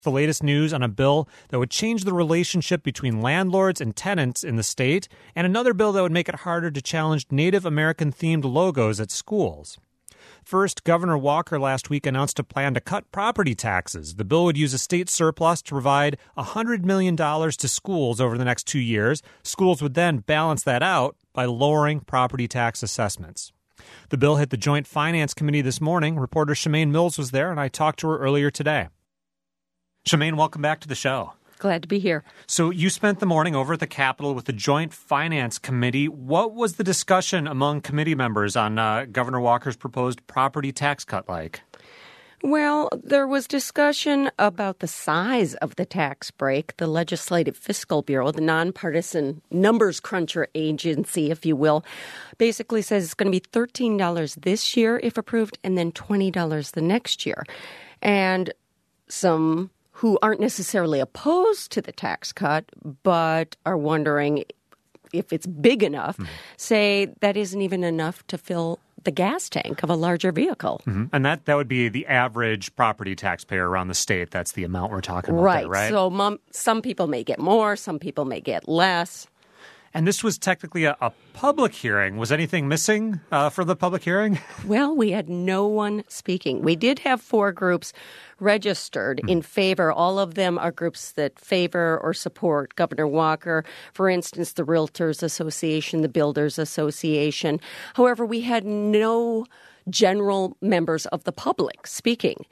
The latest news on a bill that would change the relationship between landlords and tenants in the state, and another bill that would make it harder to challenge Native American-themed logos at schools. First, Governor Walker last week announced a plan to cut property taxes. The bill would use a state surplus to provide $100 million to schools over the next 2 years. Schools would then balance that out by lowering property tax assessments. The bill hit the Joint Finance Committee this morning. Reporter Shemaine Mills was there, and I talked to her earlier today. Shemaine, welcome back to the show. Glad to be here. So you spent the morning over at the Capitol with the Joint Finance Committee. What was the discussion among committee members on Governor Walker's proposed property tax cut like? Well, there was discussion about the size of the tax break. The Legislative Fiscal Bureau, the nonpartisan numbers cruncher agency, if you will, basically says it's going to be $13 this year if approved and then $20 the next year. And some who aren't necessarily opposed to the tax cut but are wondering if it's big enough, say that isn't even enough to fill the gas tank of a larger vehicle. Mm-hmm. And that would be the average property taxpayer around the state. That's the amount we're talking about there, right? So some people may get more, some people may get less. And this was technically a public hearing. Was anything missing for the public hearing? Well, we had no one speaking. We did have 4 groups registered in favor. All of them are groups that favor or support Governor Walker. For instance, the Realtors Association, the Builders Association. However, we had no general members of the public speaking.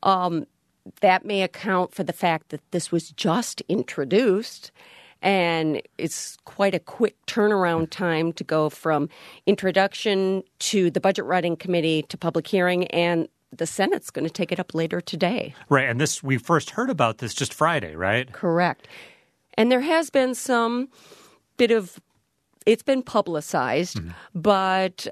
That may account for the fact that this was just introduced. And it's quite a quick turnaround time to go from introduction to the Budget Writing Committee to public hearing, and the Senate's going to take it up later today. Right, and we first heard about this just Friday, right? Correct. And there has been some bit of, it's been publicized, but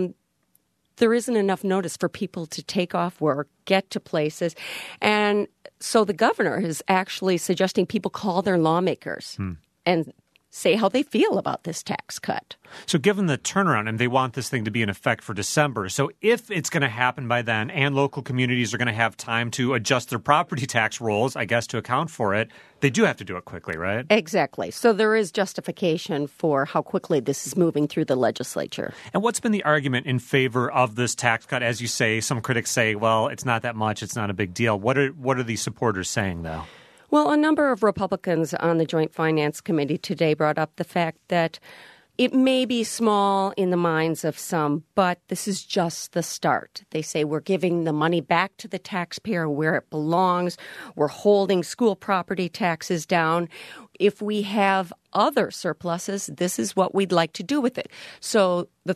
there isn't enough notice for people to take off work, get to places. And so the governor is actually suggesting people call their lawmakers and say how they feel about this tax cut. So given the turnaround, and they want this thing to be in effect for December, so if it's going to happen by then and local communities are going to have time to adjust their property tax rolls, I guess, to account for it, they do have to do it quickly, right? Exactly. So there is justification for how quickly this is moving through the legislature. And what's been the argument in favor of this tax cut? As you say, some critics say, well, it's not that much, it's not a big deal. What are the supporters saying, though? Well, a number of Republicans on the Joint Finance Committee today brought up the fact that it may be small in the minds of some, but this is just the start. They say we're giving the money back to the taxpayer where it belongs. We're holding school property taxes down. If we have other surpluses, this is what we'd like to do with it. So the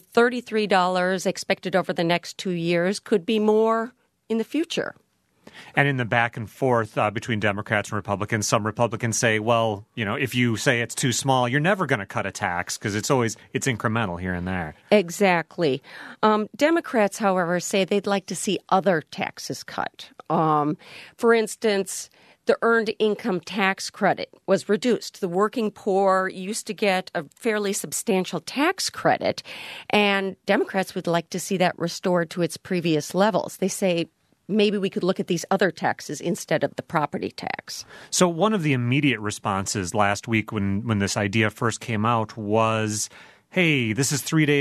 $33 expected over the next 2 years could be more in the future. And in the back and forth between Democrats and Republicans, some Republicans say, well, if you say it's too small, you're never going to cut a tax because it's incremental here and there. Exactly. Democrats, however, say they'd like to see other taxes cut. For instance, the earned income tax credit was reduced. The working poor used to get a fairly substantial tax credit, and Democrats would like to see that restored to its previous levels. They say maybe we could look at these other taxes instead of the property tax. So one of the immediate responses last week when this idea first came out was, hey, this is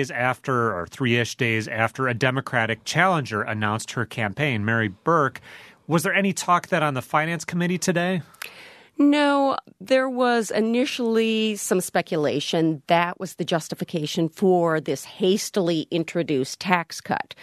3-ish days after a Democratic challenger announced her campaign, Mary Burke. Was there any talk that on the Finance Committee today? No, there was initially some speculation that was the justification for this hastily introduced tax cut.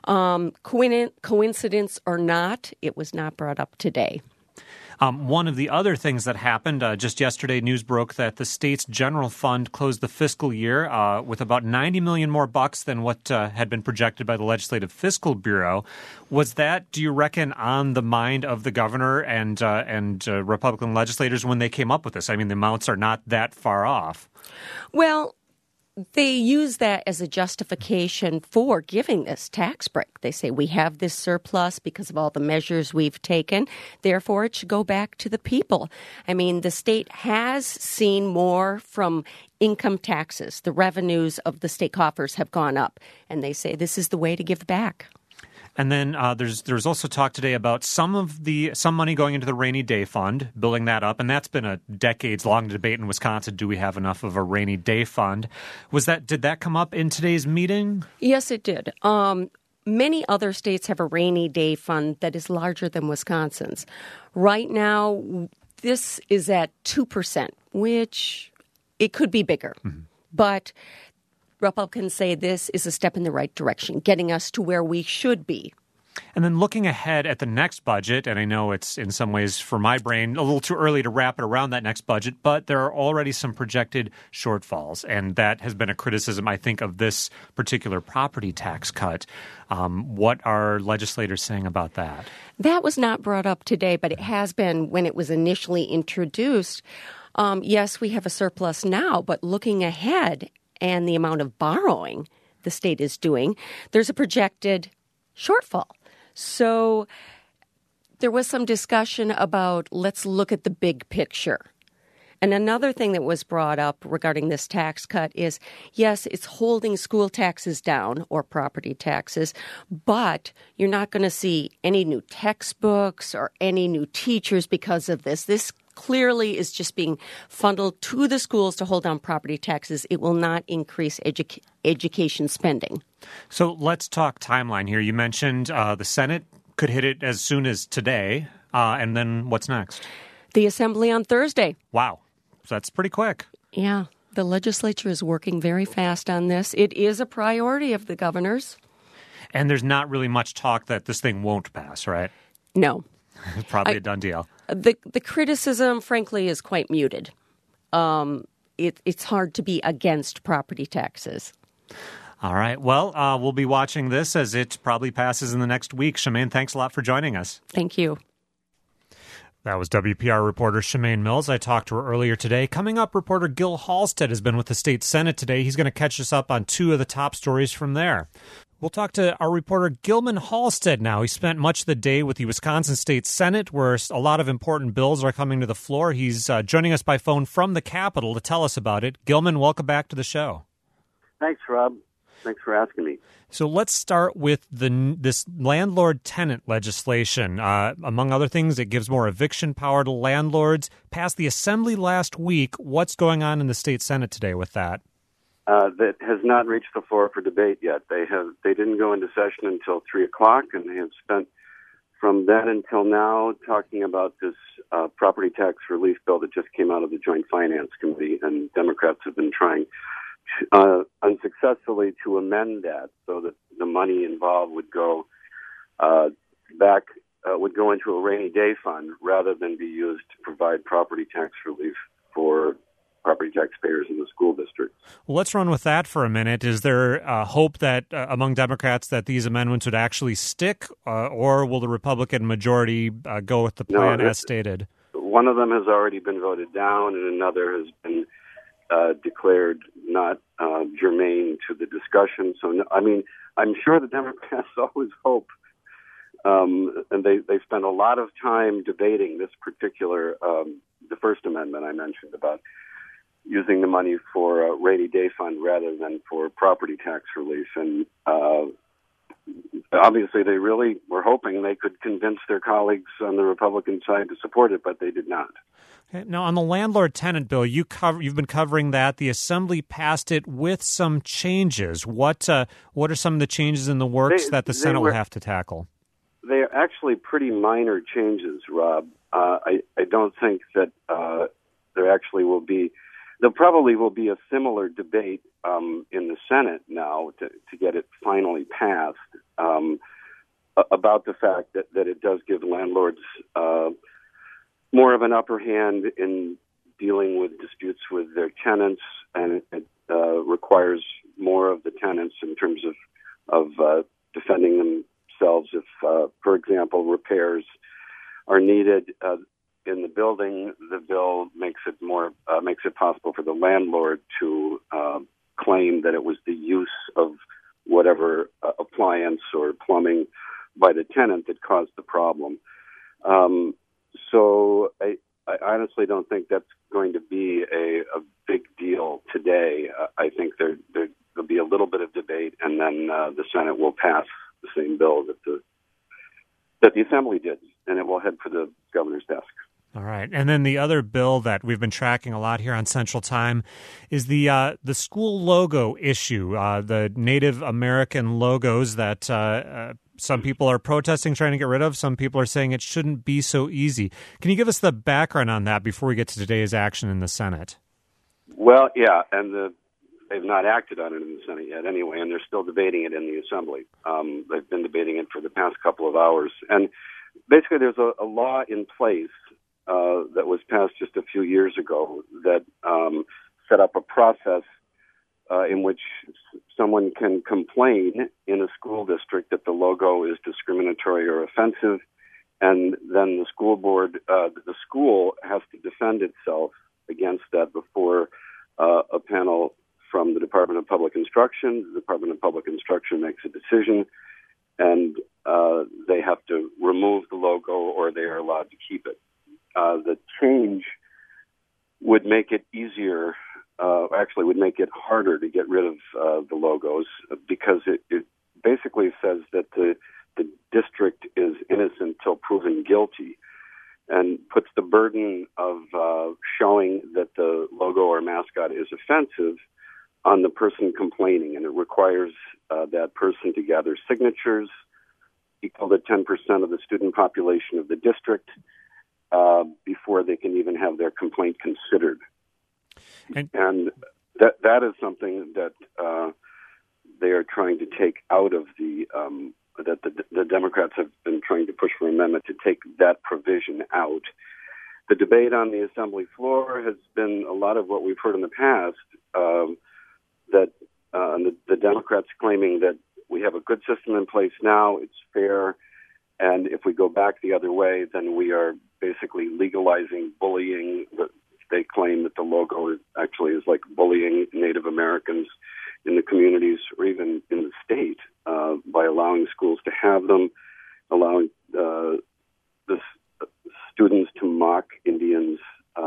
Coincidence or not, it was not brought up today. One of the other things that happened just yesterday, news broke that the state's general fund closed the fiscal year with about $90 million more bucks than what had been projected by the Legislative Fiscal Bureau. Was that, do you reckon, on the mind of the governor and Republican legislators when they came up with this? I mean, the amounts are not that far off. Well, they use that as a justification for giving this tax break. They say we have this surplus because of all the measures we've taken. Therefore, it should go back to the people. I mean, the state has seen more from income taxes. The revenues of the state coffers have gone up. And they say this is the way to give back. And then there's also talk today about some money going into the rainy day fund, building that up, and that's been a decades-long debate in Wisconsin. Do we have enough of a rainy day fund? Did that come up in today's meeting? Yes, it did. Many other states have a rainy day fund that is larger than Wisconsin's. Right now, this is at 2%, which it could be bigger. Mm-hmm. But Republicans say this is a step in the right direction, getting us to where we should be. And then looking ahead at the next budget, and I know it's in some ways for my brain a little too early to wrap it around that next budget, but there are already some projected shortfalls. And that has been a criticism, I think, of this particular property tax cut. What are legislators saying about that? That was not brought up today, but it has been when it was initially introduced. Yes, we have a surplus now, but looking ahead and the amount of borrowing the state is doing, there's a projected shortfall. So there was some discussion about let's look at the big picture. And another thing that was brought up regarding this tax cut is, yes, it's holding school taxes down or property taxes, but you're not going to see any new textbooks or any new teachers because of this. This clearly is just being funneled to the schools to hold down property taxes. It will not increase education spending. So let's talk timeline here. You mentioned the Senate could hit it as soon as today. And then what's next? The Assembly on Thursday. Wow. So that's pretty quick. Yeah. The legislature is working very fast on this. It is a priority of the governor's. And there's not really much talk that this thing won't pass, right? No. It's probably a done deal. The criticism, frankly, is quite muted. It's hard to be against property taxes. All right. Well, we'll be watching this as it probably passes in the next week. Shemaine, thanks a lot for joining us. Thank you. That was WPR reporter Shemaine Mills. I talked to her earlier today. Coming up, reporter Gil Halstead has been with the state Senate today. He's going to catch us up on two of the top stories from there. We'll talk to our reporter Gilman Halstead now. He spent much of the day with the Wisconsin State Senate, where a lot of important bills are coming to the floor. He's joining us by phone from the Capitol to tell us about it. Gilman, welcome back to the show. Thanks, Rob. Thanks for asking me. So let's start with this landlord-tenant legislation. Among other things, it gives more eviction power to landlords. Passed the Assembly last week. What's going on in the state Senate today with that? That has not reached the floor for debate yet. They didn't go into session until 3:00, and they have spent from then until now talking about this property tax relief bill that just came out of the Joint Finance Committee, and Democrats have been trying unsuccessfully to amend that so that the money involved would go would go into a rainy day fund rather than be used to provide property tax relief for property taxpayers in the school district. Well, let's run with that for a minute. Is there hope that among Democrats that these amendments would actually stick, or will the Republican majority go with the plan as stated? One of them has already been voted down, and another has been declared not germane to the discussion. So, I mean, I'm sure the Democrats always hope, and they spend a lot of time debating this particular, the First Amendment I mentioned about using the money for a rainy day fund rather than for property tax relief. And obviously they really were hoping they could convince their colleagues on the Republican side to support it, but they did not. Okay. Now, on the landlord-tenant bill, you've been covering that. The Assembly passed it with some changes. What are some of the changes in the works that the Senate will have to tackle? They are actually pretty minor changes, Rob. I don't think that there actually will be. There probably will be a similar debate in the Senate now to get it finally passed about the fact that it does give landlords more of an upper hand in dealing with disputes with their tenants, and it requires more of the tenants in terms of defending themselves if, for example, repairs are needed in the building. The bill makes it possible for the landlord to claim that it was the use of whatever appliance or plumbing by the tenant that caused the problem. So I honestly don't think that's going to be a big deal today. I think there'll be a little bit of debate, and then the Senate will pass the same bill that the Assembly did, and it will head for the governor's desk. All right. And then the other bill that we've been tracking a lot here on Central Time is the school logo issue, the Native American logos that some people are protesting, trying to get rid of. Some people are saying it shouldn't be so easy. Can you give us the background on that before we get to today's action in the Senate? Well, yeah, and they've not acted on it in the Senate yet anyway, and they're still debating it in the Assembly. They've been debating it for the past couple of hours. And basically there's a law in place that was passed just a few years ago that set up a process in which someone can complain in a school district that the logo is discriminatory or offensive, and then the school board, the school has to defend itself against that before a panel from the Department of Public Instruction. The Department of Public Instruction makes a decision, and they have to remove the logo or they are allowed to keep it. The change would make it easier, actually would make it harder to get rid of the logos, because it basically says that the district is innocent till proven guilty, and puts the burden of showing that the logo or mascot is offensive on the person complaining, and it requires that person to gather signatures equal to 10% of the student population of the district before they can even have their complaint considered. And that is something that they are trying to take out of that the Democrats have been trying to push for an amendment to take that provision out. The debate on the Assembly floor has been a lot of what we've heard in the past, that the Democrats claiming that we have a good system in place now, it's fair, and if we go back the other way, then we are basically legalizing bullying. They claim that the logo actually is like bullying Native Americans in the communities or even in the state by allowing schools to have them, allowing the students to mock Indians.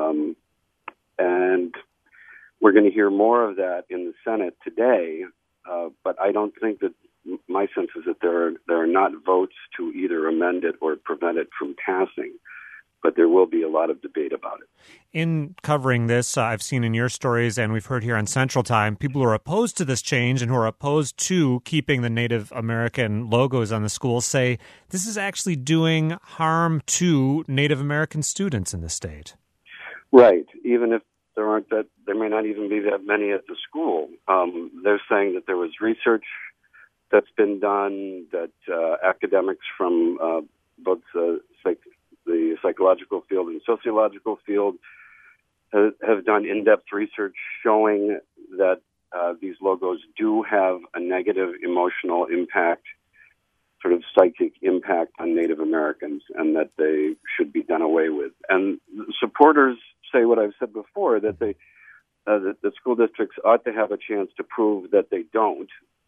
And we're going to hear more of that in the Senate today, but I don't think that, my sense is that there are not votes to either amend it or prevent it from passing. But there will be a lot of debate about it. In covering this, I've seen in your stories, and we've heard here on Central Time, people who are opposed to this change and who are opposed to keeping the Native American logos on the schools say this is actually doing harm to Native American students in the state. Right. Even if there may not even be that many at the school. They're saying that there was research that's been done, that academics from both the psychological field and sociological field have done in-depth research showing that these logos do have a negative emotional impact, sort of psychic impact on Native Americans, and that they should be done away with. And supporters say what I've said before, that the school districts ought to have a chance to prove that they don't.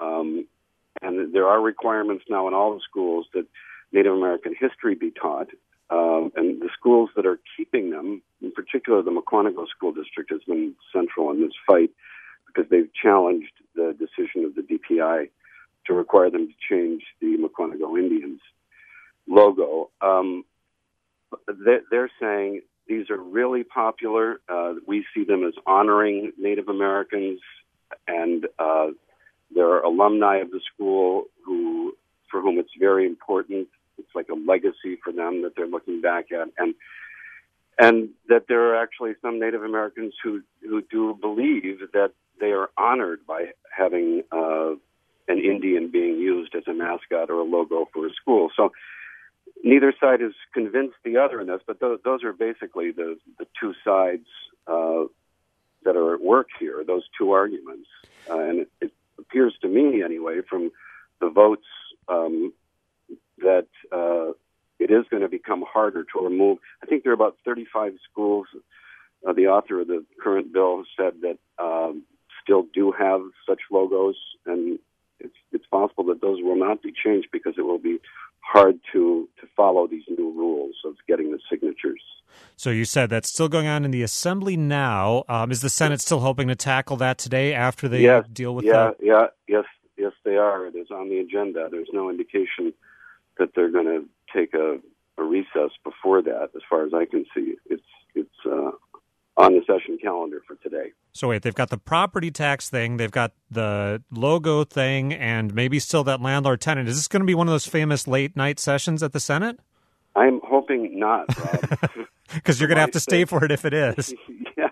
And there are requirements now in all the schools that Native American history be taught. And the schools that are keeping them, in particular the Mukwonago School District, has been central in this fight because they've challenged the decision of the DPI to require them to change the Mukwonago Indians logo. They're saying these are really popular. We see them as honoring Native Americans, and there are alumni of the school for whom it's very important. It's like a legacy for them that they're looking back at, and that there are actually some Native Americans who do believe that they are honored by having an Indian being used as a mascot or a logo for a school. So neither side has convinced the other in this, but those are basically the two sides that are at work here, those two arguments. And it appears to me, anyway, from the votes, that it is going to become harder to remove. I think there are about 35 schools. The author of the current bill said that still do have such logos, and it's possible that those will not be changed because it will be hard to follow these new rules of getting the signatures. So you said that's still going on in the Assembly now. Is the Senate still hoping to tackle that today after they deal with that? Yes, Yes, they are. It is on the agenda. There's no indication that they're going to take a recess before that, as far as I can see. It's on the session calendar for today. So wait, they've got the property tax thing, they've got the logo thing, and maybe still that landlord-tenant. Is this going to be one of those famous late-night sessions at the Senate? I'm hoping not, Rob. Because you're going to have to stay for it if it is. Yeah.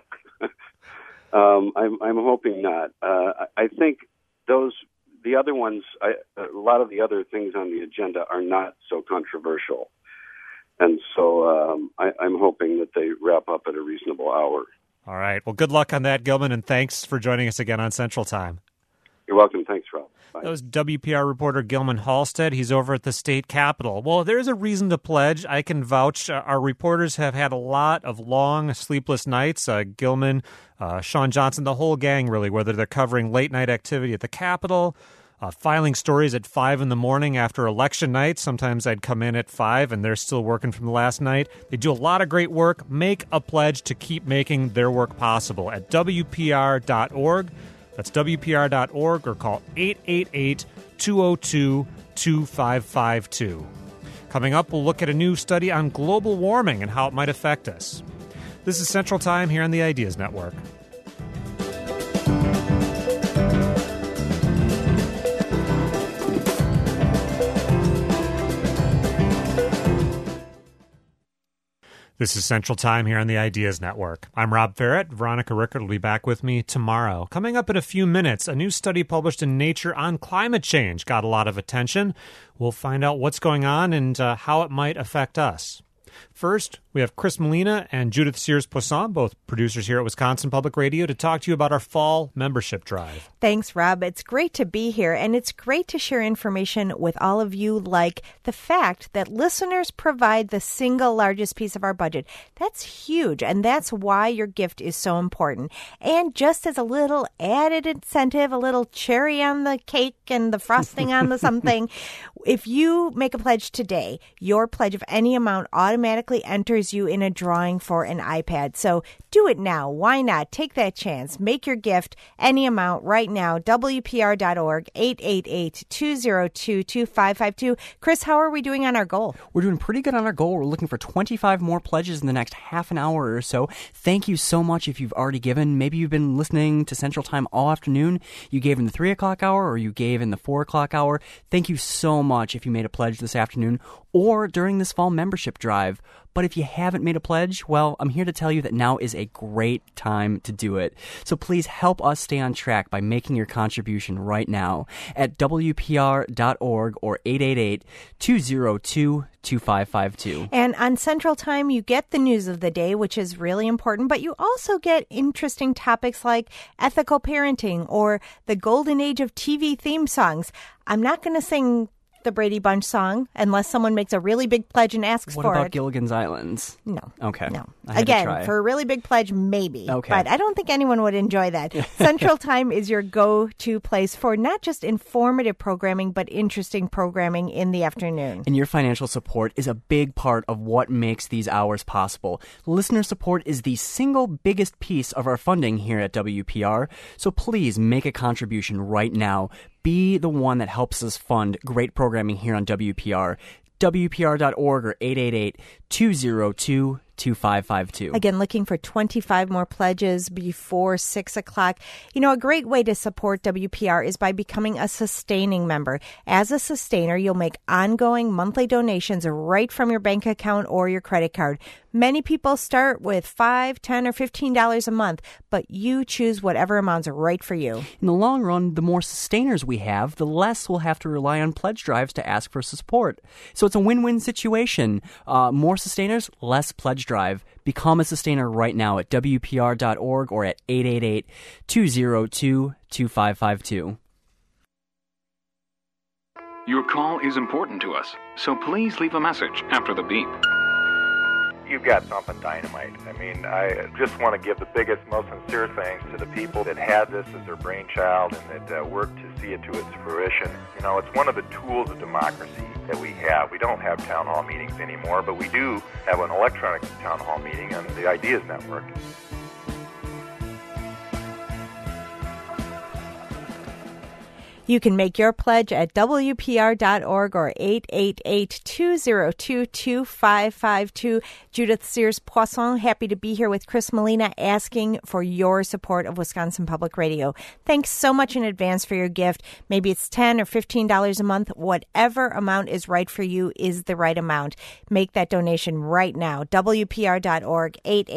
I'm hoping not. I think the other ones, a lot of the other things on the agenda are not so controversial. And so I'm hoping that they wrap up at a reasonable hour. All right. Well, good luck on that, Gilman, and thanks for joining us again on Central Time. You're welcome. Thanks, Rob. Bye. That was WPR reporter Gilman Halstead. He's over at the state capitol. Well, there's a reason to pledge. I can vouch. Our reporters have had a lot of long, sleepless nights. Gilman, Sean Johnson, the whole gang, really, whether they're covering late-night activity at the Capitol, filing stories at 5 in the morning after election night. Sometimes I'd come in at 5 and they're still working from the last night. They do a lot of great work. Make a pledge to keep making their work possible at WPR.org. That's WPR.org, or call 888-202-2552. Coming up, we'll look at a new study on global warming and how it might affect us. This is Central Time here on the Ideas Network. This is Central Time here on the Ideas Network. I'm Rob Farrett. Veronica Rickert will be back with me tomorrow. Coming up in a few minutes, a new study published in Nature on climate change got a lot of attention. We'll find out what's going on and how it might affect us. First, we have Chris Molina and Judith Sears-Poisson, both producers here at Wisconsin Public Radio, to talk to you about our fall membership drive. Thanks, Rob. It's great to be here, and it's great to share information with all of you, like the fact that listeners provide the single largest piece of our budget. That's huge, and that's why your gift is so important. And just as a little added incentive, a little cherry on the cake and the frosting on the something, if you make a pledge today, your pledge of any amount automatically enters you in a drawing for an iPad. So do it now. Why not? Take that chance. Make your gift any amount right now. WPR.org, 888-202-2552. Chris, how are we doing on our goal? We're doing pretty good on our goal. We're looking for 25 more pledges in the next half an hour or so. Thank you so much if you've already given. Maybe you've been listening to Central Time all afternoon. You gave in the 3 o'clock hour or you gave in the 4 o'clock hour. Thank you so much if you made a pledge this afternoon or during this fall membership drive. But if you haven't made a pledge, well, I'm here to tell you that now is a great time to do it. So please help us stay on track by making your contribution right now at WPR.org or 888-202-2552. And on Central Time, you get the news of the day, which is really important, but you also get interesting topics like ethical parenting or the golden age of TV theme songs. I'm not going to sing the Brady Bunch song unless someone makes a really big pledge and asks for it. What about Gilligan's Islands? No. Okay. No. Again, for a really big pledge, maybe. Okay. But I don't think anyone would enjoy that. Central Time is your go-to place for not just informative programming, but interesting programming in the afternoon. And your financial support is a big part of what makes these hours possible. Listener support is the single biggest piece of our funding here at WPR. So please make a contribution right now. Be the one that helps us fund great programming here on WPR. WPR.org or 888-202-2552. Again, looking for 25 more pledges before 6 o'clock. You know, a great way to support WPR is by becoming a sustaining member. As a sustainer, you'll make ongoing monthly donations right from your bank account or your credit card. Many people start with $5, $10, or $15 a month, but you choose whatever amount's right for you. In the long run, the more sustainers we have, the less we'll have to rely on pledge drives to ask for support. So it's a win-win situation. More sustainers, less pledge drive. Become a sustainer right now at WPR.org or at 888-202-2552. Your call is important to us, so please leave a message after the beep. You've got something dynamite. I mean, I just want to give the biggest, most sincere thanks to the people that had this as their brainchild and that worked to see it to its fruition. You know, it's one of the tools of democracy that we have. We don't have town hall meetings anymore, but we do have an electronic town hall meeting on the Ideas Network. You can make your pledge at WPR.org or 888-202-2552. Judith Sears-Poisson, happy to be here with Chris Molina, asking for your support of Wisconsin Public Radio. Thanks so much in advance for your gift. Maybe it's $10 or $15 a month. Whatever amount is right for you is the right amount. Make that donation right now. WPR.org,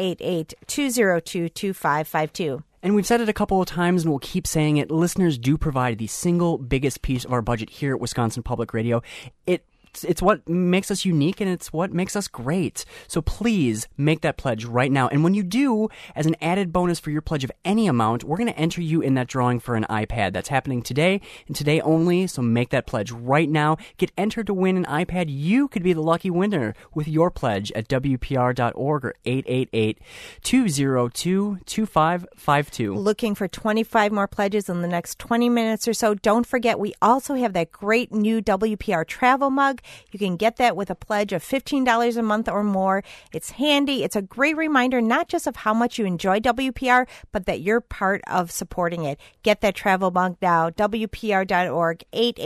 888-202-2552. And we've said it a couple of times, and we'll keep saying it. Listeners do provide the single biggest piece of our budget here at Wisconsin Public Radio. It's what makes us unique, and it's what makes us great. So please make that pledge right now. And when you do, as an added bonus for your pledge of any amount, we're going to enter you in that drawing for an iPad. That's happening today and today only, so make that pledge right now. Get entered to win an iPad. You could be the lucky winner with your pledge at WPR.org or 888-202-2552. Looking for 25 more pledges in the next 20 minutes or so. Don't forget, we also have that great new WPR travel mug. You can get that with a pledge of $15 a month or more. It's handy. It's a great reminder not just of how much you enjoy WPR, but that you're part of supporting it. Get that travel mug now. WPR.org,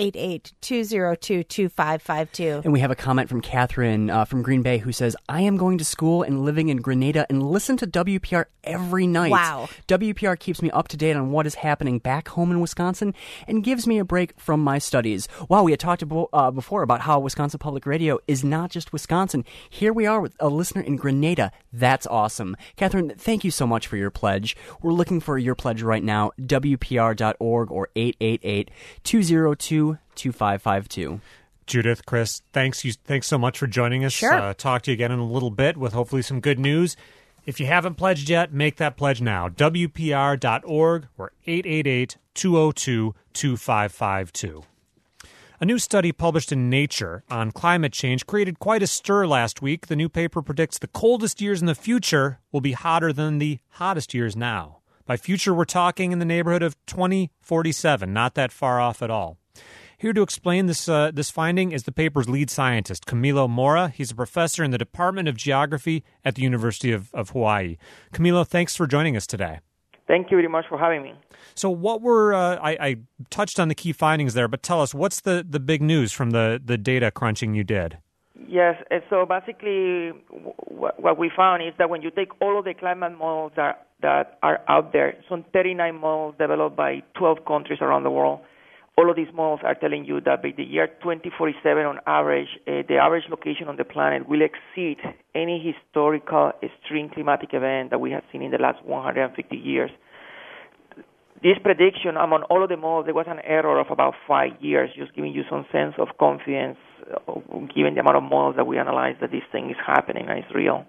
888-202-2552. And we have a comment from Catherine from Green Bay who says, I am going to school and living in Grenada and listen to WPR every night. Wow. WPR keeps me up to date on what is happening back home in Wisconsin and gives me a break from my studies. Wow, we had talked before about how Wisconsin Public Radio is not just Wisconsin. Here we are with a listener in Grenada. That's awesome. Catherine, thank you so much for your pledge. We're looking for your pledge right now, WPR.org or 888-202-2552. Judith, Chris, thanks so much for joining us. Sure. Talk to you again in a little bit with hopefully some good news. If you haven't pledged yet, make that pledge now. WPR.org or 888-202-2552. A new study published in Nature on climate change created quite a stir last week. The new paper predicts the coldest years in the future will be hotter than the hottest years now. By future, we're talking in the neighborhood of 2047, not that far off at all. Here to explain this finding is the paper's lead scientist, Camilo Moura. He's a professor in the Department of Geography at the University of Hawaii. Camilo, thanks for joining us today. Thank you very much for having me. So what were, I touched on the key findings there, but tell us, what's the big news from the data crunching you did? Yes, so basically what we found is that when you take all of the climate models that are out there, some 39 models developed by 12 countries around the world, all of these models are telling you that by the year 2047 on average, the average location on the planet will exceed any historical extreme climatic event that we have seen in the last 150 years. This prediction, among all of the models, there was an error of about 5 years, just giving you some sense of confidence, given the amount of models that we analyze that this thing is happening and it's real.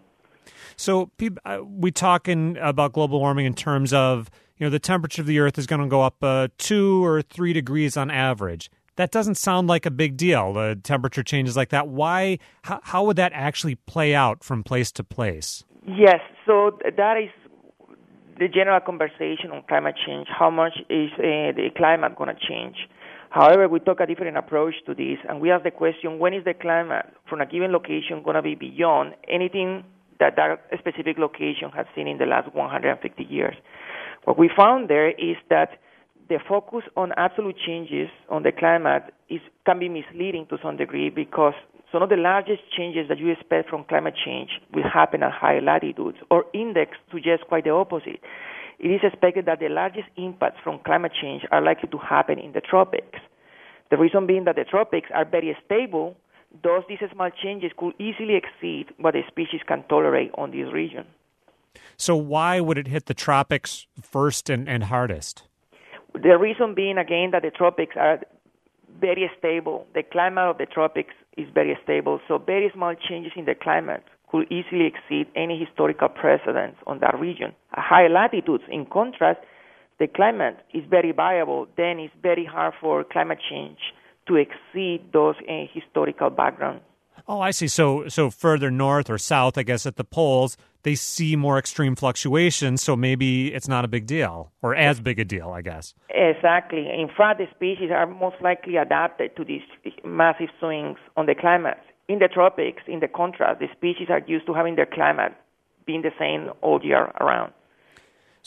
So we talking about global warming in terms of, the temperature of the Earth is going to go up 2 or 3 degrees on average. That doesn't sound like a big deal, the temperature changes like that. Why? How would that actually play out from place to place? Yes, so that is the general conversation on climate change. How much is the climate going to change? However, we took a different approach to this, and we asked the question, when is the climate from a given location going to be beyond anything that specific location has seen in the last 150 years? What we found there is that the focus on absolute changes on the climate can be misleading to some degree, because some of the largest changes that you expect from climate change will happen at higher latitudes, or index suggests quite the opposite. It is expected that the largest impacts from climate change are likely to happen in the tropics. The reason being that the tropics are very stable, thus these small changes could easily exceed what the species can tolerate on this region. So why would it hit the tropics first and hardest? The reason being, again, that the tropics are very stable. The climate of the tropics is very stable, so very small changes in the climate could easily exceed any historical precedents on that region. At higher latitudes, in contrast, the climate is very variable. Then it's very hard for climate change to exceed those historical backgrounds. Oh, I see. So further north or south, I guess, at the poles, they see more extreme fluctuations, so maybe it's not a big deal, or as big a deal, I guess. Exactly. In fact, the species are most likely adapted to these massive swings on the climate. In the tropics, in the contrast, the species are used to having their climate being the same all year around.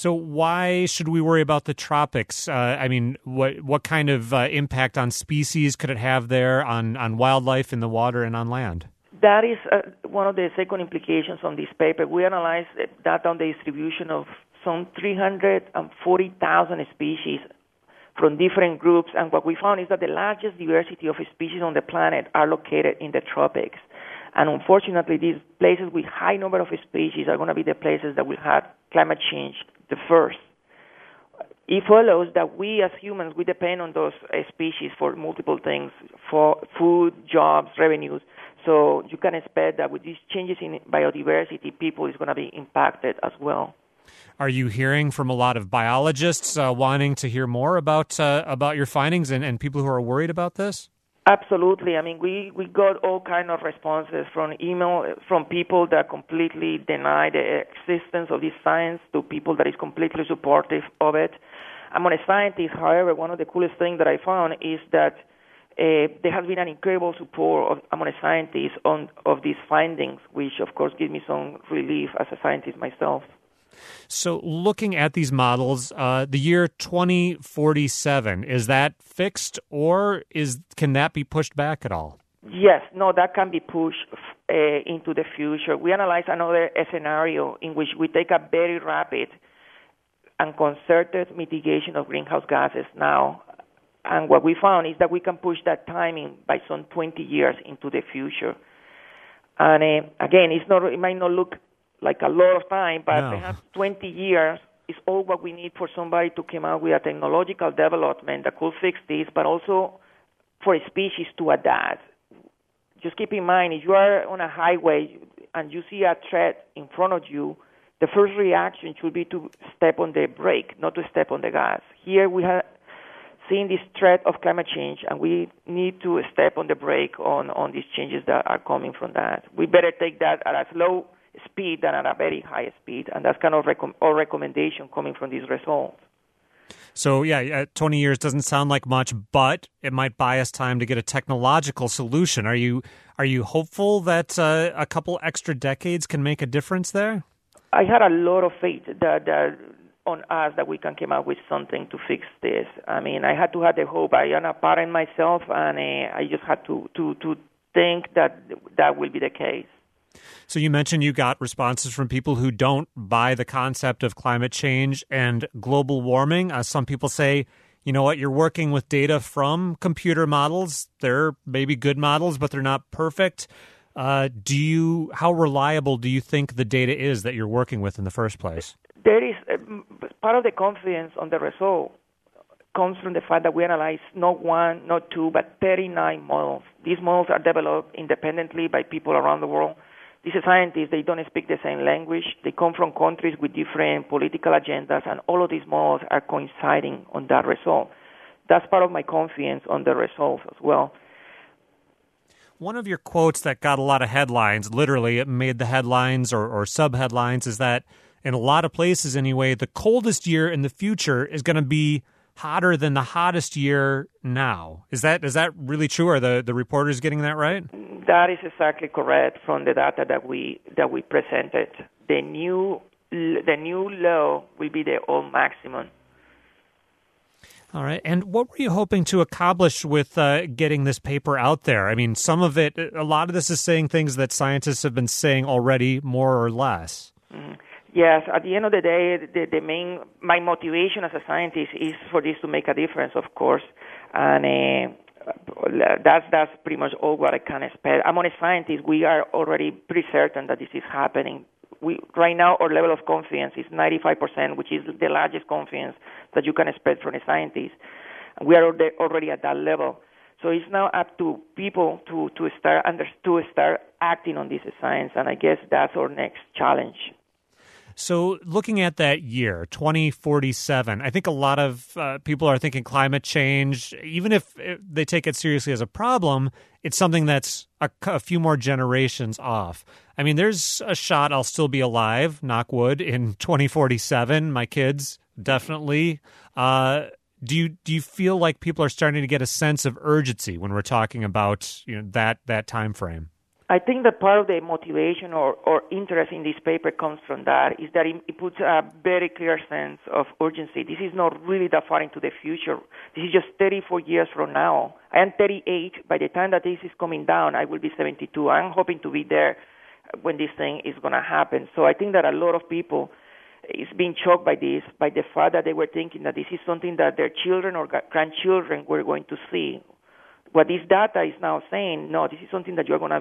So why should we worry about the tropics? I mean, what kind of impact on species could it have there, on wildlife in the water and on land? That is one of the second implications on this paper. We analyzed data on the distribution of some 340,000 species from different groups, and what we found is that the largest diversity of species on the planet are located in the tropics. And unfortunately, these places with high number of species are going to be the places that will have climate change the first. It follows that we as humans, we depend on those species for multiple things, for food, jobs, revenues. So you can expect that with these changes in biodiversity, people is going to be impacted as well. Are you hearing from a lot of biologists wanting to hear more about your findings and people who are worried about this? Absolutely. I mean, we got all kind of responses from email from people that completely deny the existence of this science to people that is completely supportive of it. I'm not a scientist. However, one of the coolest things that I found is that there has been an incredible support among scientists of these findings, which of course gives me some relief as a scientist myself. So looking at these models, the year 2047, is that fixed or can that be pushed back at all? Yes, no, that can be pushed into the future. We analyze another scenario in which we take a very rapid and concerted mitigation of greenhouse gases now. And what we found is that we can push that timing by some 20 years into the future. And again, it might not look like a lot of time, but perhaps 20 years is all what we need for somebody to come out with a technological development that could fix this, but also for a species to adapt. Just keep in mind, if you are on a highway and you see a threat in front of you, the first reaction should be to step on the brake, not to step on the gas. Here we have seen this threat of climate change, and we need to step on the brake on these changes that are coming from that. We better take that at a slow speed than at a very high speed, and that's kind of our recommendation coming from these results. So, 20 years doesn't sound like much, but it might buy us time to get a technological solution. Are you hopeful that a couple extra decades can make a difference there? I had a lot of faith that on us that we can come up with something to fix this. I mean, I had to have the hope. I am a parent myself, and I just had to think that will be the case. So you mentioned you got responses from people who don't buy the concept of climate change and global warming. Some people say, you know what, you're working with data from computer models. They're maybe good models, but they're not perfect. How reliable do you think the data is that you're working with in the first place? There is part of the confidence on the result comes from the fact that we analyze not one, not two, but 39 models. These models are developed independently by people around the world. These scientists, they don't speak the same language. They come from countries with different political agendas, and all of these models are coinciding on that result. That's part of my confidence on the results as well. One of your quotes that got a lot of headlines, literally it made the headlines or sub-headlines, is that in a lot of places anyway, the coldest year in the future is going to be hotter than the hottest year now. Is that really true? Are the reporters getting that right? That is exactly correct from the data that we presented. The new low will be the old maximum. All right. And what were you hoping to accomplish with getting this paper out there? I mean, a lot of this is saying things that scientists have been saying already, more or less. Mm-hmm. Yes, at the end of the day, my motivation as a scientist is for this to make a difference, of course, and that's pretty much all what I can expect. I'm not a scientist. We are already pretty certain that this is happening. Right now, our level of confidence is 95%, which is the largest confidence that you can expect from a scientist. We are already at that level. So it's now up to people to start acting on this science, and I guess that's our next challenge. So looking at that year, 2047, I think a lot of people are thinking climate change, even if they take it seriously as a problem, it's something that's a few more generations off. I mean, there's a shot I'll still be alive, knock wood, in 2047. My kids, definitely. Do you feel like people are starting to get a sense of urgency when we're talking about that time frame? I think that part of the motivation or interest in this paper comes from that, is that it puts a very clear sense of urgency. This is not really that far into the future. This is just 34 years from now. I am 38. By the time that this is coming down, I will be 72. I'm hoping to be there when this thing is going to happen. So I think that a lot of people is being shocked by this, by the fact that they were thinking that this is something that their children or grandchildren were going to see. What this data is now saying, no, this is something that you're going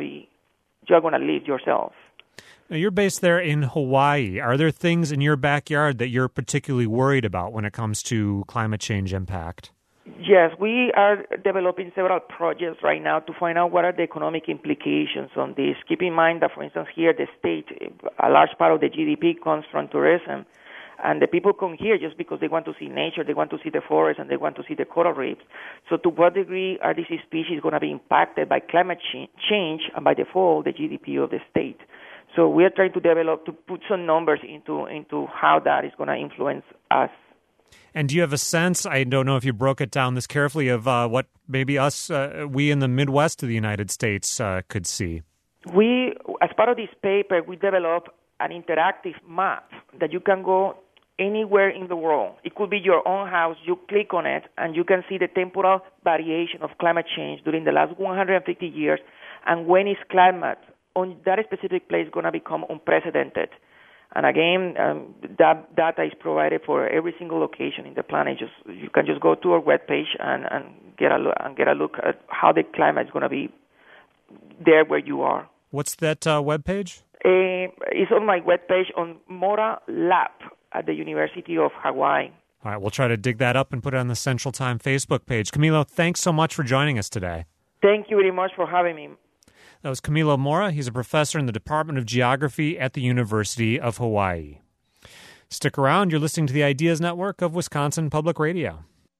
to live yourself. Now, you're based there in Hawaii. Are there things in your backyard that you're particularly worried about when it comes to climate change impact? Yes, we are developing several projects right now to find out what are the economic implications on this. Keep in mind that, for instance, here the state, a large part of the GDP comes from tourism, and the people come here just because they want to see nature, they want to see the forest, and they want to see the coral reefs. So to what degree are these species going to be impacted by climate change and by default the GDP of the state? So we are trying to put some numbers into how that is going to influence us. And do you have a sense, I don't know if you broke it down this carefully, of what maybe we in the Midwest of the United States could see? We, as part of this paper, we developed an interactive map that you can go anywhere in the world. It could be your own house. You click on it, and you can see the temporal variation of climate change during the last 150 years, and when is climate on that specific place going to become unprecedented. And again, that data is provided for every single location in the planet. You can just go to our webpage and get a look at how the climate is going to be there where you are. What's that webpage? It's on my webpage on Mora Lab at the University of Hawaii. All right, we'll try to dig that up and put it on the Central Time Facebook page. Camilo, thanks so much for joining us today. Thank you very much for having me. That was Camilo Mora. He's a professor in the Department of Geography at the University of Hawaii. Stick around. You're listening to the Ideas Network of Wisconsin Public Radio.